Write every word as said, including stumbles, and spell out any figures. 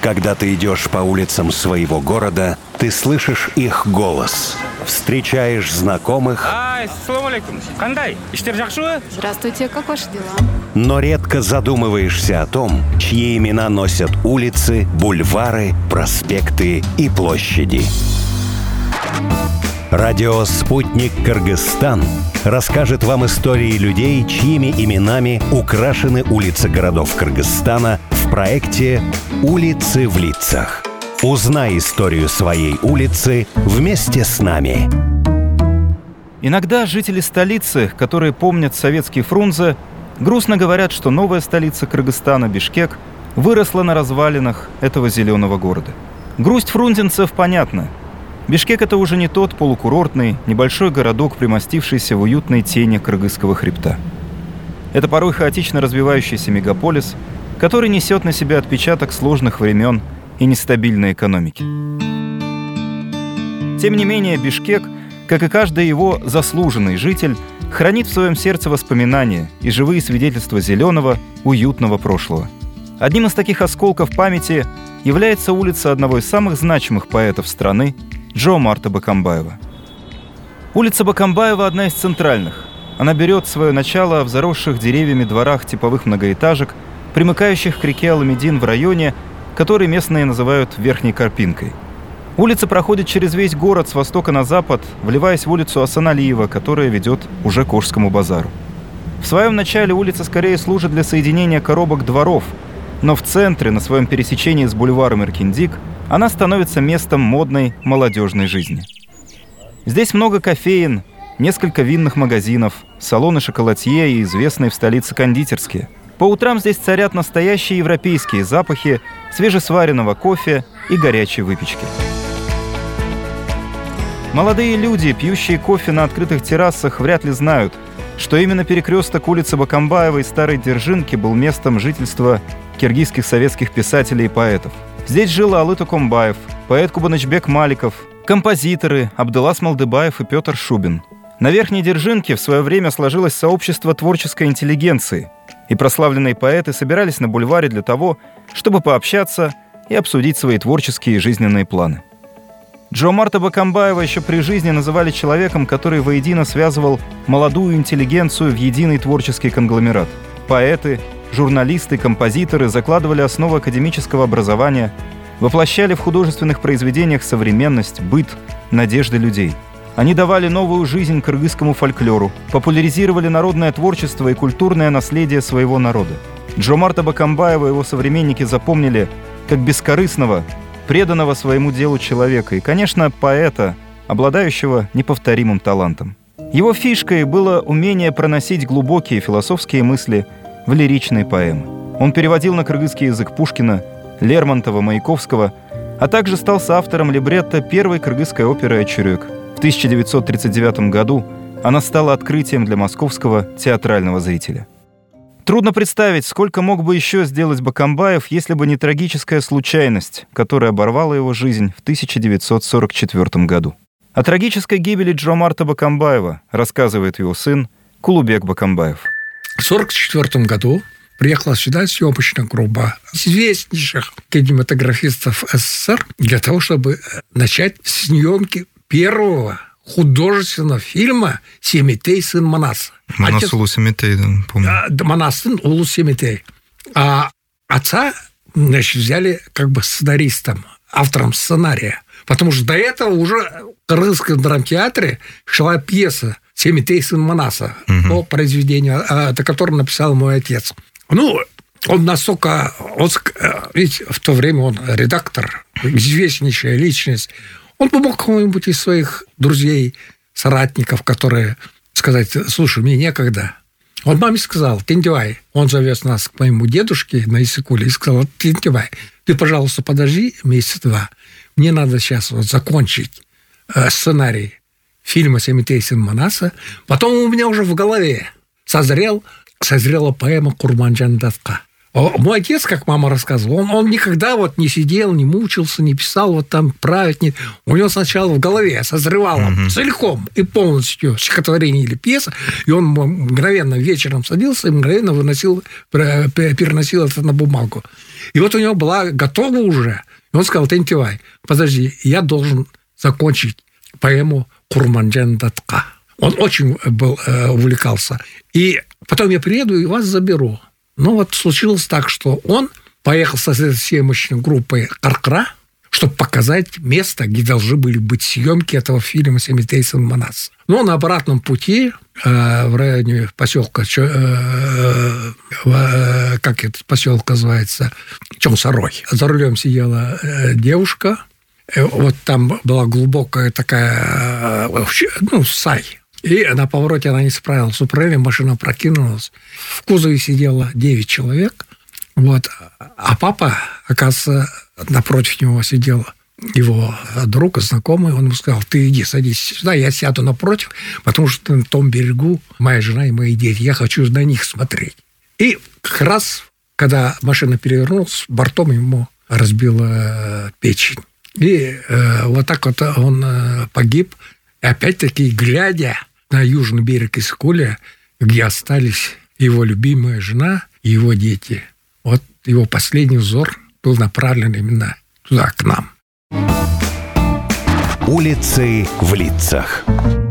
Когда ты идешь по улицам своего города, ты слышишь их голос, встречаешь знакомых, Ай, салам алейкум. Кандай? Иштер жакшыбы? Здравствуйте, как ваши дела? но редко задумываешься о том, чьи имена носят улицы, бульвары, проспекты и площади. Радио «Спутник Кыргызстан» расскажет вам истории людей, чьими именами украшены улицы городов Кыргызстана в проекте «Улицы в лицах». Узнай историю своей улицы вместе с нами. Иногда жители столицы, которые помнят советский Фрунзе, грустно говорят, что новая столица Кыргызстана, Бишкек, выросла на развалинах этого зеленого города. Грусть фрунзенцев понятна. Бишкек — это уже не тот полукурортный, небольшой городок, примостившийся в уютной тени Кыргызского хребта. Это порой хаотично развивающийся мегаполис, который несет на себе отпечаток сложных времен и нестабильной экономики. Тем не менее, Бишкек, как и каждый его заслуженный житель, хранит в своем сердце воспоминания и живые свидетельства зеленого, уютного прошлого. Одним из таких осколков памяти является улица одного из самых значимых поэтов страны Джоомарта Бакамбаева. Улица Бакамбаева – одна из центральных. Она берет свое начало в заросших деревьями дворах типовых многоэтажек, примыкающих к реке Аламедин в районе, который местные называют Верхней Карпинкой. Улица проходит через весь город с востока на запад, вливаясь в улицу Асаналиева, которая ведет уже к Ошскому базару. В своем начале улица скорее служит для соединения коробок дворов, но в центре, на своем пересечении с бульваром Эркиндик, она становится местом модной молодежной жизни. Здесь много кофеен, несколько винных магазинов, салоны шоколадье и известные в столице кондитерские. По утрам здесь царят настоящие европейские запахи свежесваренного кофе и горячей выпечки. Молодые люди, пьющие кофе на открытых террасах, вряд ли знают, что именно перекресток улицы Бакамбаева и Старой Держинки был местом жительства киргизских советских писателей и поэтов. Здесь жил Алы Токомбаев, поэт Кубанычбек Маликов, композиторы Абдылас Малдыбаев и Петр Шубин. На Верхней Держинке в свое время сложилось сообщество творческой интеллигенции, и прославленные поэты собирались на бульваре для того, чтобы пообщаться и обсудить свои творческие и жизненные планы. Джоомарта Бакамбаева еще при жизни называли человеком, который воедино связывал молодую интеллигенцию в единый творческий конгломерат. Поэты, журналисты, композиторы закладывали основы академического образования, воплощали в художественных произведениях современность, быт, надежды людей. Они давали новую жизнь кыргызскому фольклору, популяризировали народное творчество и культурное наследие своего народа. Джоомарта Бакамбаева и его современники запомнили как бескорыстного, преданного своему делу человека и, конечно, поэта, обладающего неповторимым талантом. Его фишкой было умение проносить глубокие философские мысли в лиричные поэмы. Он переводил на кыргызский язык Пушкина, Лермонтова, Маяковского, а также стал соавтором либретто первой кыргызской оперы «Очерёк». В тысяча девятьсот тридцать девятом году она стала открытием для московского театрального зрителя. Трудно представить, сколько мог бы еще сделать Бакамбаев, если бы не трагическая случайность, которая оборвала его жизнь в тысяча девятьсот сорок четвёртом году. О трагической гибели Джоомарта Бакамбаева рассказывает его сын Кулубек Бакамбаев. В сорок четвёртом году приехала сюда съемочная группа известнейших кинематографистов СССР для того, чтобы начать съемки первого художественного фильма «Семетей, сын Манаса». Манас Отец... Улу Семетей, да, помню. А, Манас, сын Улу Семетей. А отца, значит, взяли как бы сценаристом, автором сценария. Потому что до этого уже в Кыргызском драмтеатре шла пьеса «Семетей, сын Манаса», угу. по произведению, это которое написал мой отец. Ну, он настолько... Он, ведь в то время он редактор, известнейшая личность. Он помог кому-нибудь из своих друзей, соратников, которые сказать: слушай, мне некогда. Он маме сказал: Тентевай. Он завез нас к моему дедушке на Исыкуле и сказал: Тентевай, ты, пожалуйста, подожди месяц-два. Мне надо сейчас вот закончить э, сценарий фильма «Семетей, сын Манаса». Потом у меня уже в голове созрел, созрела поэма «Курманджан Датка». Мой отец, как мама рассказывала, он, он никогда вот не сидел, не мучился, не писал вот там править. Не... У него сначала в голове созревало угу. целиком и полностью стихотворение или пьеса, и он мгновенно вечером садился и мгновенно выносил, переносил это на бумагу. И вот у него была готова уже. И он сказал: Тентивай, подожди, я должен закончить поэму «Курманджан Датка». Он очень был, э, увлекался. И потом я приеду и вас заберу. Ну, вот случилось так, что он поехал со съемочной группой Каркра, чтобы показать место, где должны были быть съемки этого фильма «Семитейсон Манас». Но на обратном пути э, в районе поселка, э, э, как этот поселок называется, Чонсарой, за рулем сидела э, девушка. Э, вот там была глубокая такая, э, ну, сай. И на повороте она не справилась с управлением, машина прокинулась. В кузове сидело девять человек. Вот. А папа, оказывается, напротив него сидел его друг, знакомый. Он ему сказал: ты иди, садись сюда, я сяду напротив, потому что на том берегу моя жена и мои дети. Я хочу на них смотреть. И как раз, когда машина перевернулась, бортом ему разбила печень. И э, вот так вот он э, погиб. И опять-таки, глядя на южный берег Искуля, где остались его любимая жена и его дети. Вот его последний взор был направлен именно туда, к нам. Улицы в лицах.